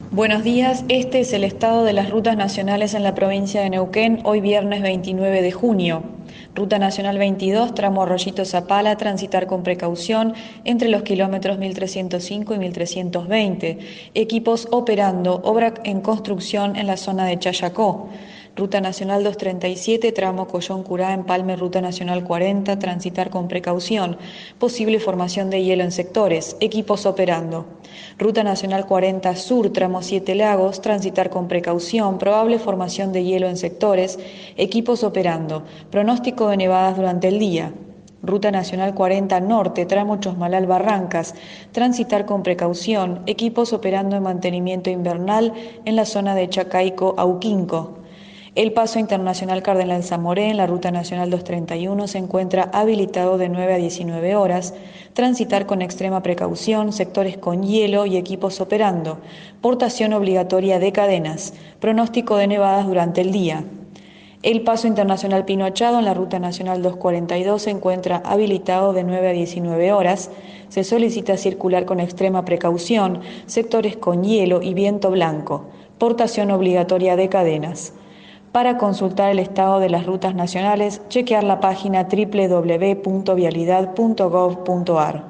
Buenos días, este es el estado de las rutas nacionales en la provincia de Neuquén, hoy viernes 29 de junio. Ruta Nacional 22, tramo Arroyito Zapala, transitar con precaución entre los kilómetros 1305 y 1320. Equipos operando, obra en construcción en la zona de Chayacó. Ruta Nacional 237, tramo Collón-Curá, Empalme, Ruta Nacional 40, transitar con precaución. Posible formación de hielo en sectores, equipos operando. Ruta Nacional 40 Sur, tramo Siete Lagos, transitar con precaución, probable formación de hielo en sectores, equipos operando. Pronóstico de nevadas durante el día. Ruta Nacional 40 Norte, tramo Chosmalal Barrancas, transitar con precaución, equipos operando en mantenimiento invernal en la zona de Chacaico, Auquinco. El paso internacional Cardenal Zamoré en la Ruta Nacional 231 se encuentra habilitado de 9 a 19 horas, transitar con extrema precaución, sectores con hielo y equipos operando, portación obligatoria de cadenas, pronóstico de nevadas durante el día. El paso internacional Pino Achado en la Ruta Nacional 242 se encuentra habilitado de 9 a 19 horas. Se solicita circular con extrema precaución, sectores con hielo y viento blanco, portación obligatoria de cadenas. Para consultar el estado de las rutas nacionales, chequear la página www.vialidad.gov.ar.